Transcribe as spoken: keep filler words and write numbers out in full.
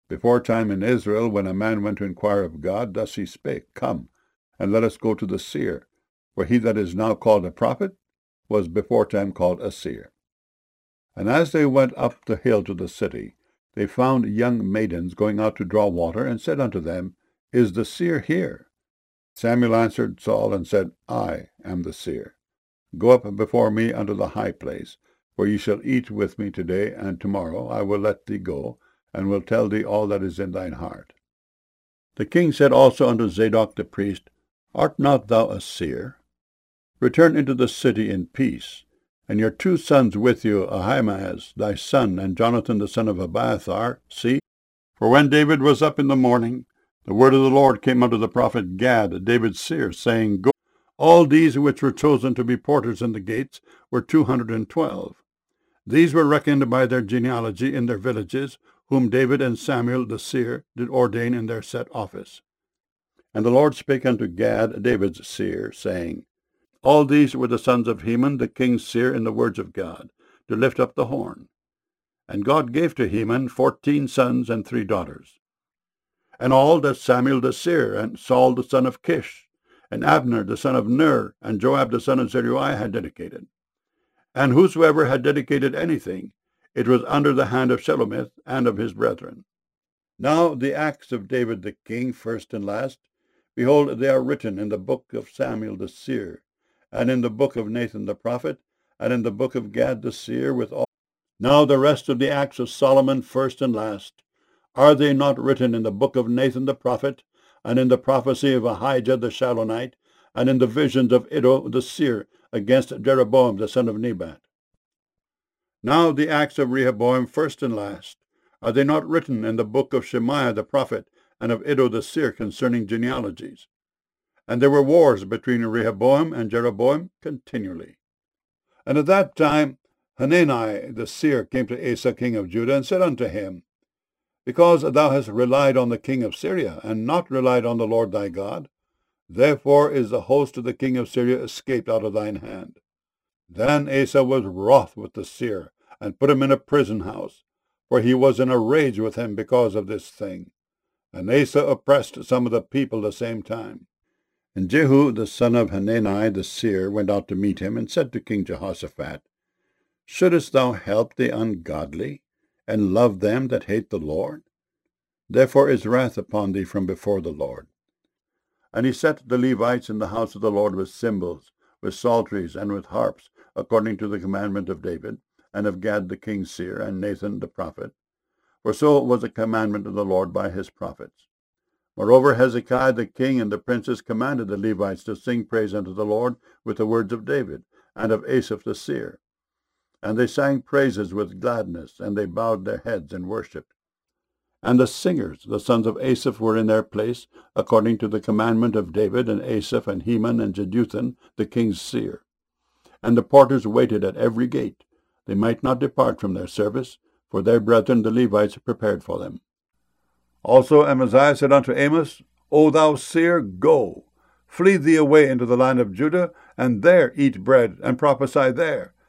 Before time in Israel, when a man went to inquire of God, thus he spake, Come, and let us go to the seer, for he that is now called a prophet was before time called a seer. And as they went up the hill to the city, they found young maidens going out to draw water, and said unto them, Is the seer here? Samuel answered Saul, and said, I am the seer. Go up before me unto the high place, where ye shall eat with me today, and tomorrow I will let thee go, and will tell thee all that is in thine heart. The king said also unto Zadok the priest, Art not thou a seer? Return into the city in peace, and your two sons with you, Ahimaaz thy son, and Jonathan the son of Abiathar, see. For when David was up in the morning, the word of the Lord came unto the prophet Gad, David's seer, saying, Go. All these which were chosen to be porters in the gates were two hundred and twelve. These were reckoned by their genealogy in their villages, whom David and Samuel the seer did ordain in their set office. And the Lord spake unto Gad, David's seer, saying, All these were the sons of Heman, the king's seer, in the words of God, to lift up the horn. And God gave to Heman fourteen sons and three daughters. And all that Samuel the seer, and Saul the son of Kish, and Abner the son of Ner, and Joab the son of Zeruiah had dedicated. And whosoever had dedicated anything, it was under the hand of Shelomith and of his brethren. Now the acts of David the king, first and last, behold, they are written in the book of Samuel the seer, and in the book of Nathan the prophet, and in the book of Gad the seer, with all. Now the rest of the acts of Solomon, first and last, are they not written in the book of Nathan the prophet, and in the prophecy of Ahijah the Shilonite, and in the visions of Iddo the seer against Jeroboam the son of Nebat? Now the acts of Rehoboam, first and last, are they not written in the book of Shemaiah the prophet, and of Iddo the seer concerning genealogies? And there were wars between Rehoboam and Jeroboam continually. And at that time Hanani the seer came to Asa king of Judah, and said unto him, Because thou hast relied on the king of Syria, and not relied on the Lord thy God, therefore is the host of the king of Syria escaped out of thine hand. Then Asa was wroth with the seer, and put him in a prison house, for he was in a rage with him because of this thing. And Asa oppressed some of the people the same time. And Jehu the son of Hanani the seer went out to meet him, and said to King Jehoshaphat, Shouldest thou help the ungodly, and love them that hate the Lord? Therefore is wrath upon thee from before the Lord. And he set the Levites in the house of the Lord with cymbals, with psalteries, and with harps, according to the commandment of David, and of Gad the king's seer, and Nathan the prophet. For so was the commandment of the Lord by his prophets. Moreover, Hezekiah the king and the princes commanded the Levites to sing praise unto the Lord with the words of David, and of Asaph the seer. And they sang praises with gladness, and they bowed their heads and worshipped. And the singers, the sons of Asaph, were in their place, according to the commandment of David, and Asaph, and Heman, and Jeduthun, the king's seer. And the porters waited at every gate. They might not depart from their service, for their brethren the Levites prepared for them. Also Amaziah said unto Amos, O thou seer, go, flee thee away into the land of Judah, and there eat bread, and prophesy there,